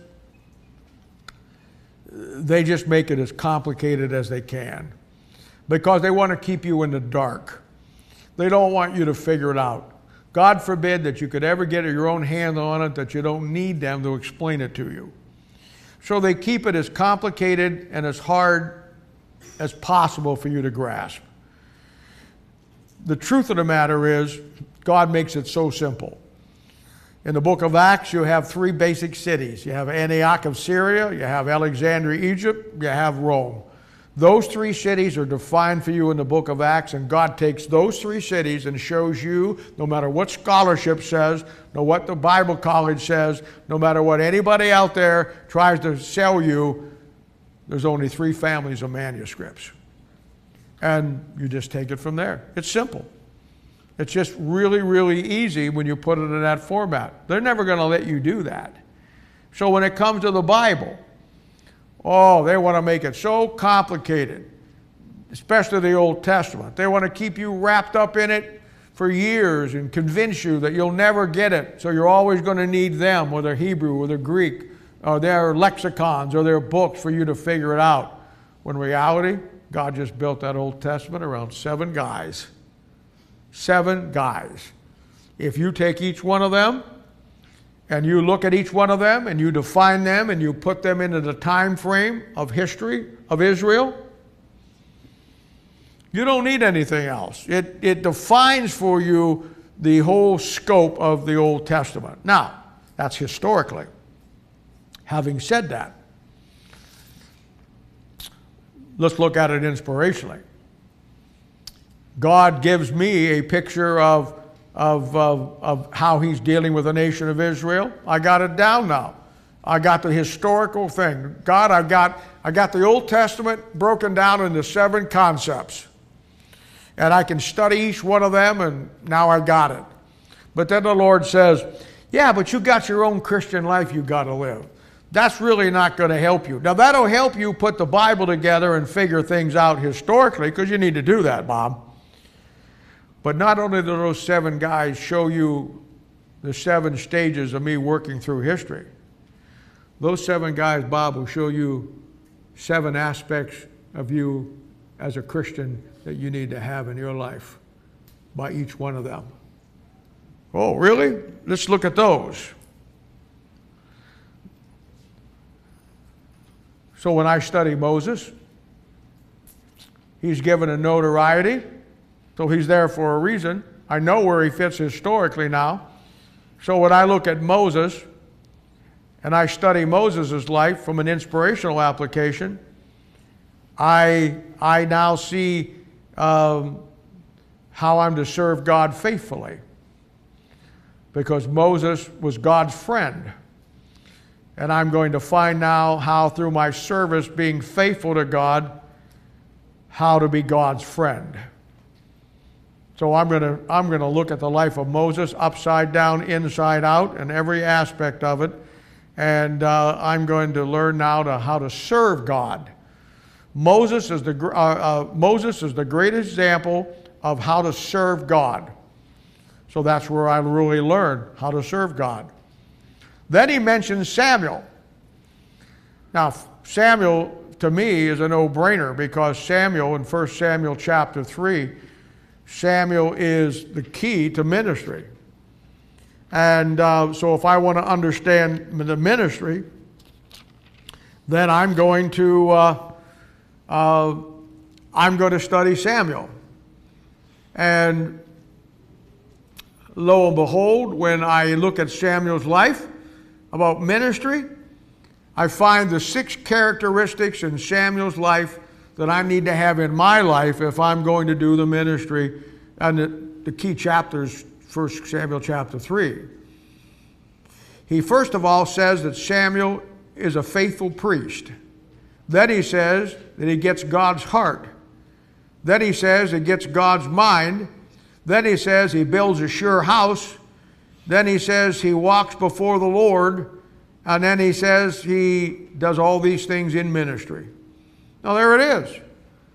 they just make it as complicated as they can because they want to keep you in the dark. They don't want you to figure it out. God forbid that you could ever get your own hand on it, that you don't need them to explain it to you. So they keep it as complicated and as hard as possible for you to grasp. The truth of the matter is, God makes it so simple. In the book of Acts, you have three basic cities. You have Antioch of Syria, you have Alexandria, Egypt, you have Rome. Those three cities are defined for you in the book of Acts, and God takes those three cities and shows you, no matter what scholarship says, no what the Bible college says, no matter what anybody out there tries to sell you, there's only three families of manuscripts. And you just take it from there. It's simple. It's just really, really easy when you put it in that format. They're never going to let you do that. So when it comes to the Bible, oh, they want to make it so complicated, especially the Old Testament. They want to keep you wrapped up in it for years and convince you that you'll never get it. So you're always going to need them, or their Hebrew, or their Greek, or their lexicons, or their books for you to figure it out. When in reality, God just built that Old Testament around seven guys. Seven guys. If you take each one of them, and you look at each one of them and you define them and you put them into the time frame of history of Israel, you don't need anything else. It, it defines for you the whole scope of the Old Testament. Now, that's historically. Having said that, let's look at it inspirationally. God gives me a picture of Of, of, of how he's dealing with the nation of Israel. I got it down now. I got the historical thing. God, I got, I got the Old Testament broken down into seven concepts. And I can study each one of them, and now I got it. But then the Lord says, yeah, but you got your own Christian life you got to live. That's really not going to help you. Now, that'll help you put the Bible together and figure things out historically, because you need to do that, Bob. But not only do those seven guys show you the seven stages of me working through history, those seven guys, Bob, will show you seven aspects of you as a Christian that you need to have in your life by each one of them. Oh, really? Let's look at those. So when I study Moses, he's given a notoriety. So he's there for a reason. I know where he fits historically now. So when I look at Moses and I study Moses' life from an inspirational application, I, I now see um, how I'm to serve God faithfully. Because Moses was God's friend. And I'm going to find now how through my service being faithful to God, how to be God's friend. So I'm going to I'm going to look at the life of Moses upside down, inside out, and every aspect of it, And uh, I'm going to learn now to how to serve God. Moses is the, uh, uh, Moses is the great example of how to serve God. So that's where I really learned how to serve God. Then he mentions Samuel. Now, Samuel, to me, is a no-brainer because Samuel, in First Samuel chapter three, Samuel is the key to ministry. And uh, so if I want to understand the ministry, then I'm going to uh, uh, I'm going to study Samuel. And lo and behold, when I look at Samuel's life about ministry, I find the six characteristics in Samuel's life that I need to have in my life if I'm going to do the ministry. And the, the key chapters, First Samuel chapter three. He first of all says that Samuel is a faithful priest. Then he says that he gets God's heart. Then he says he gets God's mind. Then he says he builds a sure house. Then he says he walks before the Lord. And then he says he does all these things in ministry. Now there it is.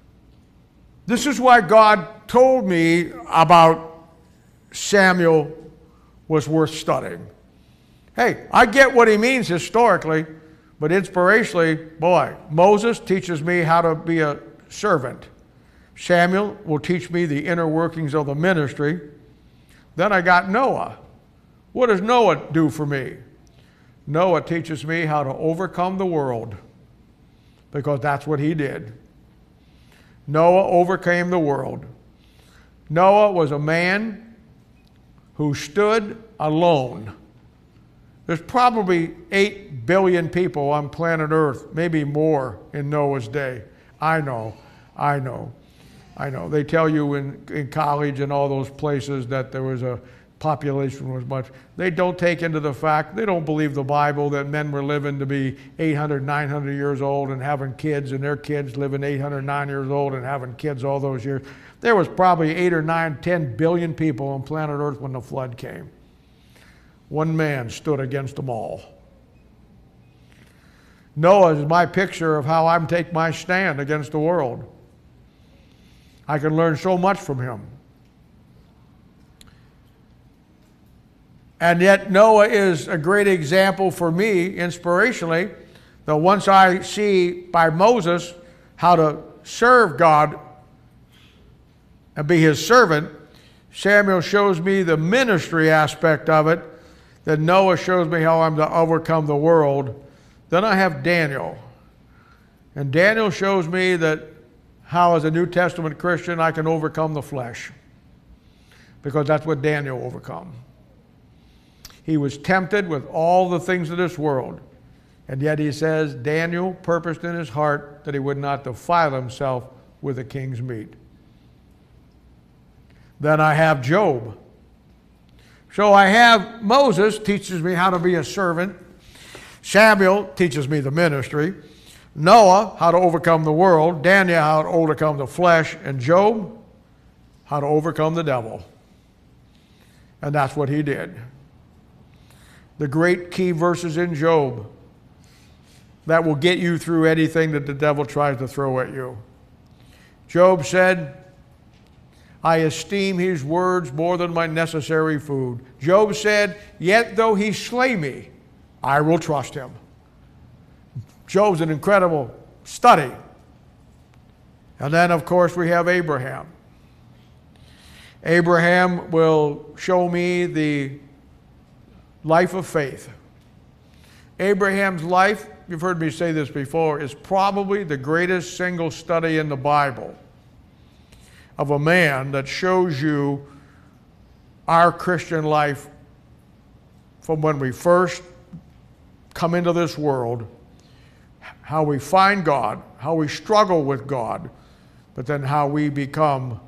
This is why God told me about Samuel was worth studying. Hey, I get what he means historically, but inspirationally, boy, Moses teaches me how to be a servant. Samuel will teach me the inner workings of the ministry. Then I got Noah. What does Noah do for me? Noah teaches me how to overcome the world, because that's what he did. Noah overcame the world. Noah was a man who stood alone. There's probably eight billion people on planet Earth, maybe more in Noah's day. I know, I know, I know. They tell you in, in college and all those places that there was a population was much. They don't take into the fact, they don't believe the Bible that men were living to be eight hundred, nine hundred years old and having kids, and their kids living eight hundred, nine years old and having kids all those years. There was probably eight or nine, ten billion people on planet Earth when the flood came. One man stood against them all. Noah is my picture of how I'm take my stand against the world. I can learn so much from him. And yet Noah is a great example for me, inspirationally, that once I see by Moses how to serve God and be his servant, Samuel shows me the ministry aspect of it, then Noah shows me how I'm to overcome the world. Then I have Daniel. And Daniel shows me that how as a New Testament Christian I can overcome the flesh, because that's what Daniel overcome. He was tempted with all the things of this world. And yet he says, Daniel purposed in his heart that he would not defile himself with the king's meat. Then I have Job. So I have Moses teaches me how to be a servant. Samuel teaches me the ministry. Noah, how to overcome the world. Daniel, how to overcome the flesh. And Job, how to overcome the devil. And that's what he did. The great key verses in Job that will get you through anything that the devil tries to throw at you. Job said, I esteem his words more than my necessary food. Job said, yet though he slay me, I will trust him. Job's an incredible study. And then, of course, we have Abraham. Abraham will show me the life of faith. Abraham's life, you've heard me say this before, is probably the greatest single study in the Bible of a man that shows you our Christian life from when we first come into this world, how we find God, how we struggle with God, but then how we become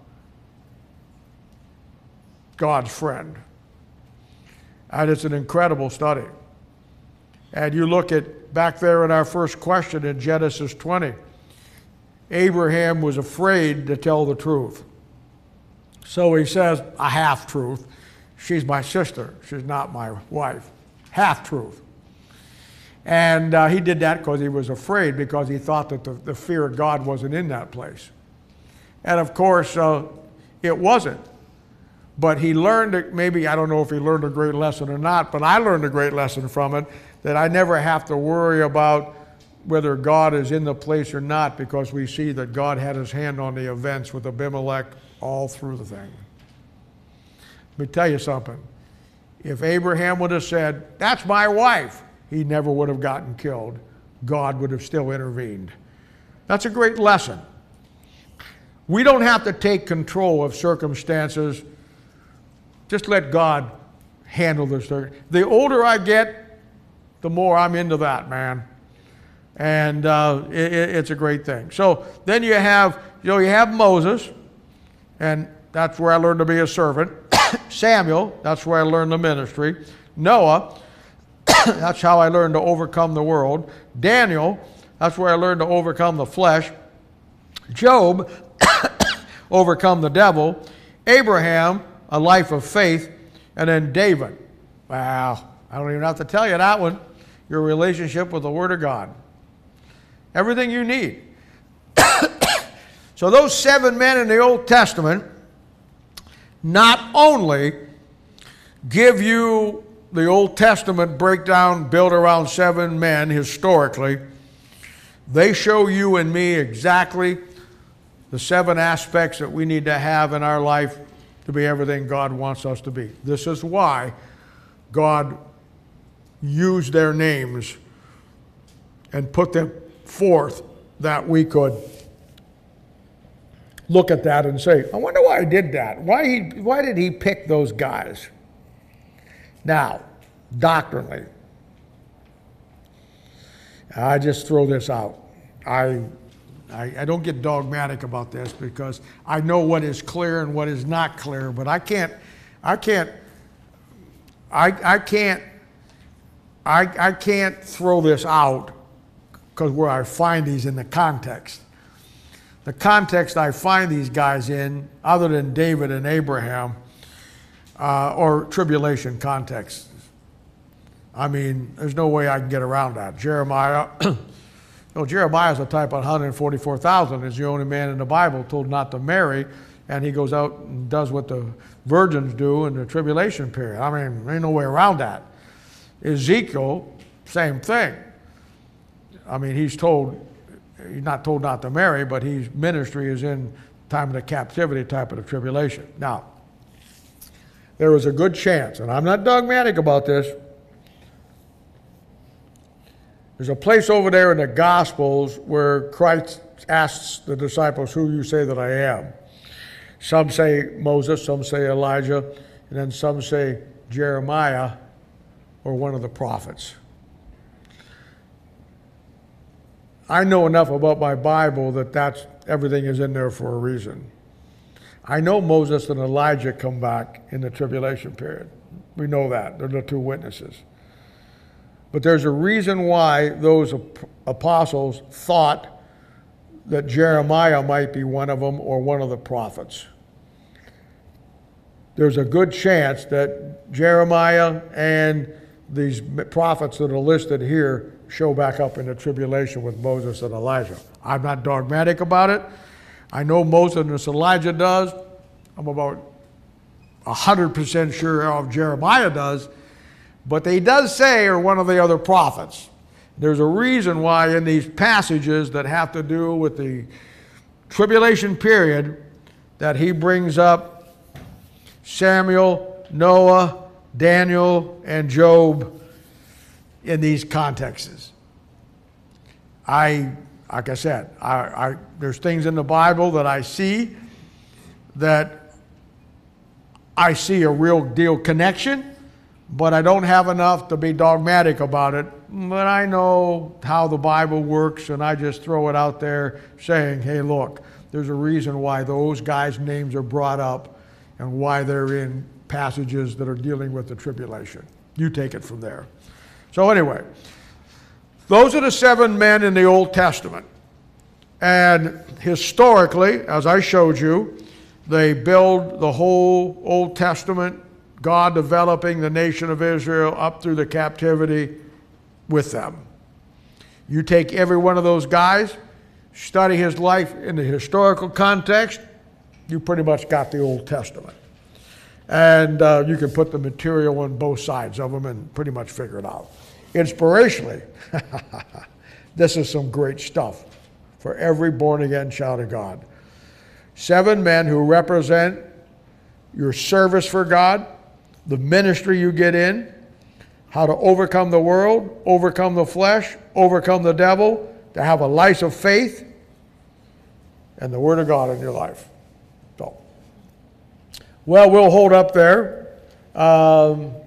God's friend. And it's an incredible study. And you look at back there in our first question in Genesis twenty, Abraham was afraid to tell the truth. So he says a half-truth. She's my sister. She's not my wife. Half-truth. And uh, he did that because he was afraid, because he thought that the, the fear of God wasn't in that place. And of course, uh, it wasn't. But he learned, it, maybe, I don't know if he learned a great lesson or not, but I learned a great lesson from it, that I never have to worry about whether God is in the place or not, because we see that God had his hand on the events with Abimelech all through the thing. Let me tell you something. If Abraham would have said, that's my wife, he never would have gotten killed. God would have still intervened. That's a great lesson. We don't have to take control of circumstances. Just let God handle this. The older I get, the more I'm into that, man. And uh, it, it's a great thing. So then you have, you know, you have Moses, and that's where I learned to be a servant. Samuel, that's where I learned the ministry. Noah, that's how I learned to overcome the world. Daniel, that's where I learned to overcome the flesh. Job, overcome the devil. Abraham, a life of faith. And then David. Wow, I don't even have to tell you that one. Your relationship with the Word of God. Everything you need. So those seven men in the Old Testament not only give you the Old Testament breakdown built around seven men historically, they show you and me exactly the seven aspects that we need to have in our life to be everything God wants us to be. This is why God used their names and put them forth, that we could look at that and say, I wonder why he did that. Why, he, why did he pick those guys? Now, doctrinally, I just throw this out. I, I, I don't get dogmatic about this, because I know what is clear and what is not clear, but I can't, I can't, I, I can't, I, I can't throw this out, because where I find these in the context. The context I find these guys in, other than David and Abraham, uh, or tribulation context. I mean, there's no way I can get around that. Jeremiah, no, Jeremiah is a type of one hundred forty-four thousand, is the only man in the Bible told not to marry, and he goes out and does what the virgins do in the tribulation period. I mean, there ain't no way around that. Ezekiel, same thing. I mean, he's told, he's not told not to marry, but his ministry is in time of the captivity type of the tribulation. Now, there was a good chance, and I'm not dogmatic about this. There's a place over there in the Gospels where Christ asks the disciples, who you say that I am? Some say Moses, some say Elijah, and then some say Jeremiah or one of the prophets. I know enough about my Bible that that's, everything is in there for a reason. I know Moses and Elijah come back in the tribulation period. We know that. They're the two witnesses. But there's a reason why those apostles thought that Jeremiah might be one of them or one of the prophets. There's a good chance that Jeremiah and these prophets that are listed here show back up in the tribulation with Moses and Elijah. I'm not dogmatic about it. I know Moses and Elijah does. I'm about one hundred percent sure of Jeremiah does. But they does say, or one of the other prophets. There's a reason why in these passages that have to do with the tribulation period that he brings up Samuel, Noah, Daniel, and Job in these contexts. I, like I said, I, I, there's things in the Bible that I see that I see a real deal connection, but I don't have enough to be dogmatic about it. But I know how the Bible works, and I just throw it out there saying, hey, look, there's a reason why those guys' names are brought up and why they're in passages that are dealing with the tribulation. You take it from there. So anyway, those are the seven men in the Old Testament. And historically, as I showed you, they build the whole Old Testament, God developing the nation of Israel up through the captivity with them. You take every one of those guys, study his life in the historical context, you pretty much got the Old Testament. And uh, you can put the material on both sides of them and pretty much figure it out. Inspirationally, this is some great stuff for every born-again child of God. Seven men who represent your service for God, the ministry you get in, how to overcome the world, overcome the flesh, overcome the devil, to have a life of faith, and the Word of God in your life. So, well, we'll hold up there. Um,